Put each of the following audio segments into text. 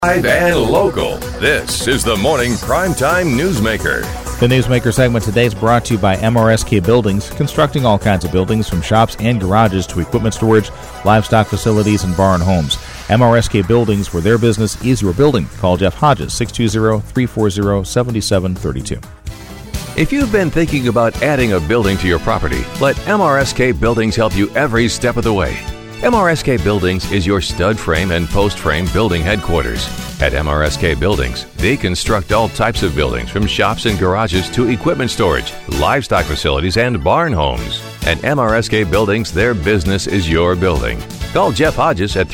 Live and local. This is the Morning Primetime Newsmaker. The Newsmaker segment today is brought to you by MRSK Buildings, constructing all kinds of buildings from shops and garages to equipment storage, livestock facilities, and barn homes. MRSK Buildings, where their business is your building. Call Jeff Hodges, 620-340-7732. If you've been thinking about adding a building to your property, let MRSK Buildings help you every step of the way. MRSK Buildings is your stud frame and post frame building headquarters. At MRSK Buildings, they construct all types of buildings from shops and garages to equipment storage, livestock facilities, and barn homes. At MRSK Buildings, their business is your building. Call Jeff Hodges at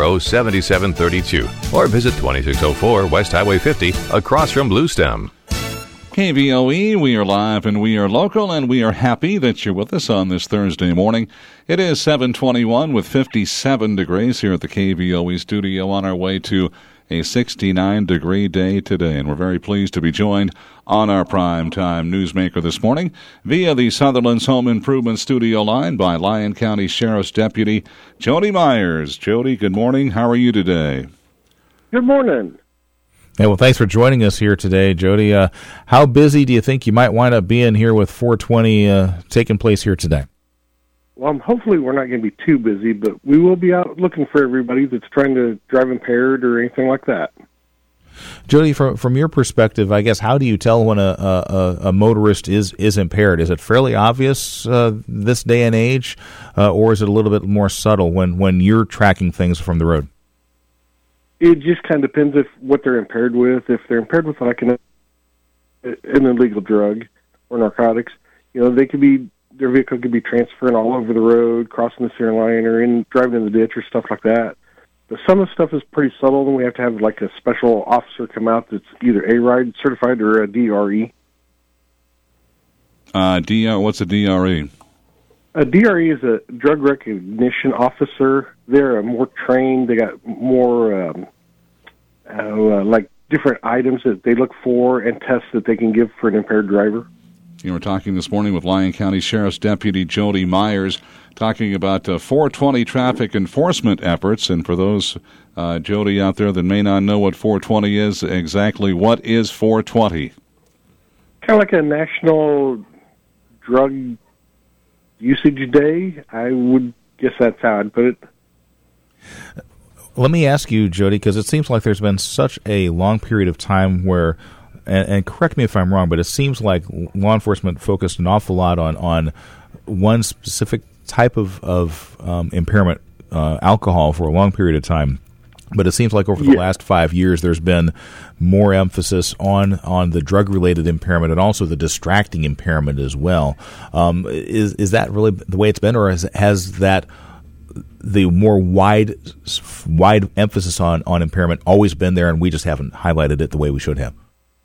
340-7732 or visit 2604 West Highway 50 across from Bluestem. KVOE, we are live and we are local, and we are happy that you're with us on this Thursday morning. It is 7:21 with 57 degrees here at the KVOE studio, on our way to a 69-degree day today, and we're very pleased to be joined on our Primetime Newsmaker this morning via the Sutherland's Home Improvement Studio line by Lyon County Sheriff's Deputy Jody Myers. Jody, good morning. How are you today? Good morning. Hey, well, thanks for joining us here today, Jody. How busy do you think you might wind up being here with 420 taking place here today? Well, hopefully we're not going to be too busy, but we will be out looking for everybody that's trying to drive impaired or anything like that. Jody, from your perspective, I guess, how do you tell when a motorist is impaired? Is it fairly obvious this day and age, or is it a little bit more subtle when you're tracking things from the road? It just kind of depends what they're impaired with. If they're impaired with like an illegal drug or narcotics, their vehicle could be transferring all over the road, crossing the center line, or driving in the ditch or stuff like that. But some of the stuff is pretty subtle, and we have to have like a special officer come out that's either A-RIDE certified or a DRE. What's a DRE? A DRE is a drug recognition officer. They're more trained. They got more, like different items that they look for and tests that they can give for an impaired driver. You were talking this morning with Lyon County Sheriff's Deputy Jody Myers, talking about 420 traffic enforcement efforts. And for those, Jody, out there that may not know what 420 is, exactly what is 420? Kind of like a national drug usage day. I would guess that's how I'd put it. Let me ask you, Jody, because it seems like there's been such a long period of time where, and correct me if I'm wrong, but it seems like law enforcement focused an awful lot on one specific type of impairment, alcohol, for a long period of time. But it seems like over the last 5 years, there's been more emphasis on the drug-related impairment and also the distracting impairment as well. Is that really the way it's been, or has that the more wide emphasis on impairment always been there, and we just haven't highlighted it the way we should have?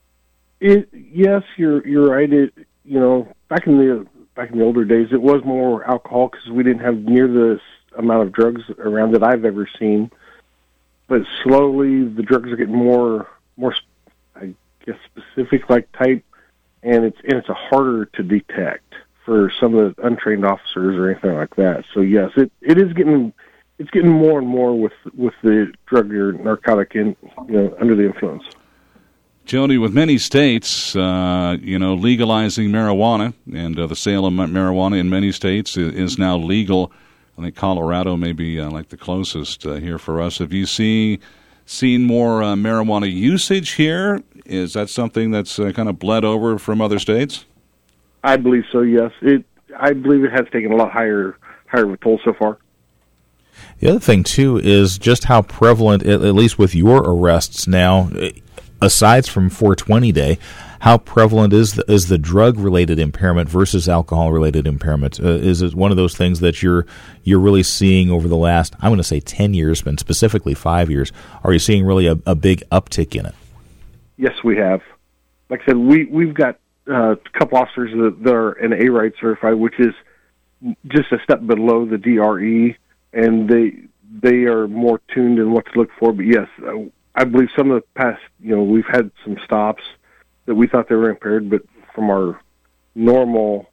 Yes, you're right. Back in the older days, it was more alcohol because we didn't have near the amount of drugs around that I've ever seen. But slowly, the drugs are getting more, I guess, specific like type, and it's harder to detect for some of the untrained officers or anything like that. So yes, it is getting more and more with the drug or narcotic under the influence. Jody, with many states, legalizing marijuana, and the sale of marijuana in many states is now legal. I think Colorado may be like the closest here for us. Have you seen more marijuana usage here? Is that something that's kind of bled over from other states? I believe so, yes. I believe it has taken a lot higher of a toll so far. The other thing, too, is just how prevalent, at least with your arrests now, aside from 420 Day, how prevalent is the drug-related impairment versus alcohol-related impairment? Is it one of those things that you're really seeing over the last, I'm going to say 10 years, but specifically 5 years? Are you seeing really a big uptick in it? Yes, we have. Like I said, we've got a couple officers that are an A-RIDE certified, which is just a step below the DRE, and they are more tuned in what to look for. But yes, I believe some of the past, we've had some stops that we thought they were impaired, but from our normal,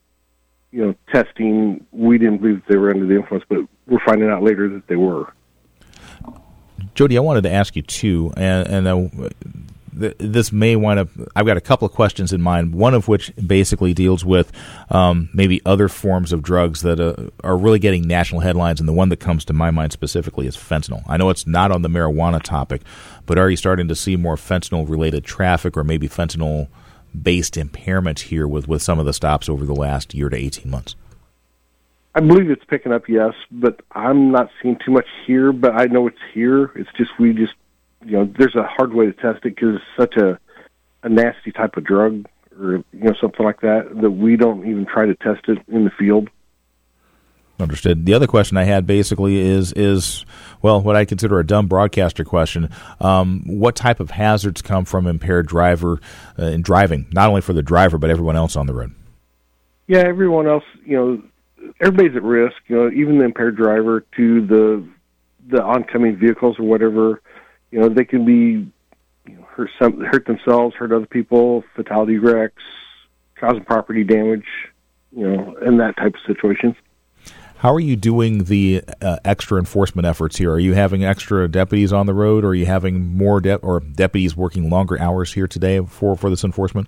testing, we didn't believe they were under the influence, but we're finding out later that they were. Jody, I wanted to ask you too, and this may wind up. I've got a couple of questions in mind. One of which basically deals with maybe other forms of drugs that are really getting national headlines, and the one that comes to my mind specifically is fentanyl. I know it's not on the marijuana topic, but are you starting to see more fentanyl-related traffic, or maybe fentanyl-based impairment here with some of the stops over the last year to 18 months? I believe it's picking up, yes, but I'm not seeing too much here. But I know it's here. It's just there's a hard way to test it because it's such a nasty type of drug, or something like that we don't even try to test it in the field. Understood. The other question I had basically is what I consider a dumb broadcaster question. What type of hazards come from impaired driver in driving, not only for the driver but everyone else on the road? Yeah, everyone else, everybody's at risk, even the impaired driver to the oncoming vehicles or whatever. They can be hurt themselves, hurt other people, fatality wrecks, causing property damage, in that type of situation. How are you doing the extra enforcement efforts here? Are you having extra deputies on the road, or are you having more deputies working longer hours here today for this enforcement?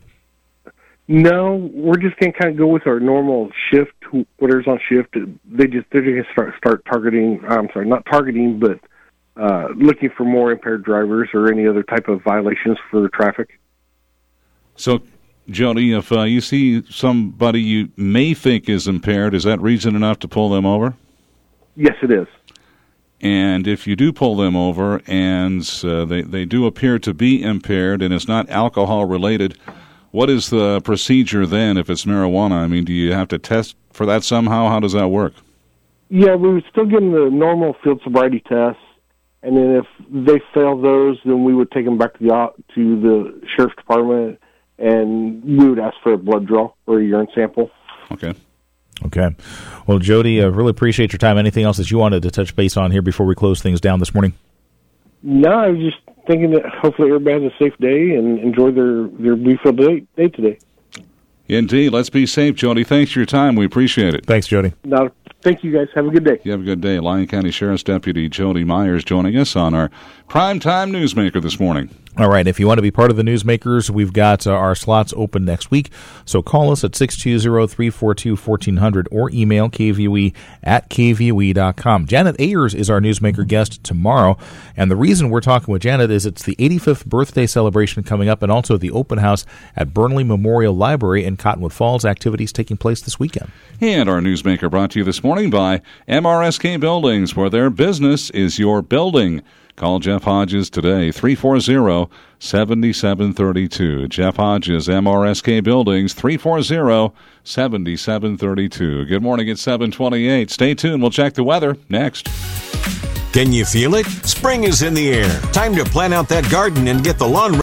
No, we're just going to kind of go with our normal shift. Whatever's on shift, they're just going to start targeting. I'm sorry, not targeting, but looking for more impaired drivers or any other type of violations for traffic. So, Jody, if you see somebody you may think is impaired, is that reason enough to pull them over? Yes, it is. And if you do pull them over and they do appear to be impaired and it's not alcohol related, what is the procedure then if it's marijuana? I mean, do you have to test for that somehow? How does that work? Yeah, we would still give them the normal field sobriety tests, and then if they fail those, then we would take them back to the sheriff's department, and we would ask for a blood draw or a urine sample. Okay. Well, Jody, I really appreciate your time. Anything else that you wanted to touch base on here before we close things down this morning? No, I was just thinking that hopefully everybody has a safe day and enjoy their Bluefield day today. Indeed. Let's be safe, Jody. Thanks for your time. We appreciate it. Thanks, Jody. Thank you, guys. Have a good day. You have a good day. Lyon County Sheriff's Deputy Jody Myers joining us on our Primetime Newsmaker this morning. All right. If you want to be part of the Newsmakers, we've got our slots open next week. So call us at 620-342-1400 or email KVOE@KVOE.com. Janet Ayers is our Newsmaker guest tomorrow. And the reason we're talking with Janet is it's the 85th birthday celebration coming up, and also the open house at Burnley Memorial Library in Cottonwood Falls, activities taking place this weekend. And our Newsmaker brought to you this morning by MRSK Buildings, where their business is your building. Call Jeff Hodges today, 340-7732. Jeff Hodges, MRSK Buildings, 340-7732. Good morning at 7:28. Stay tuned. We'll check the weather next. Can you feel it? Spring is in the air. Time to plan out that garden and get the lawn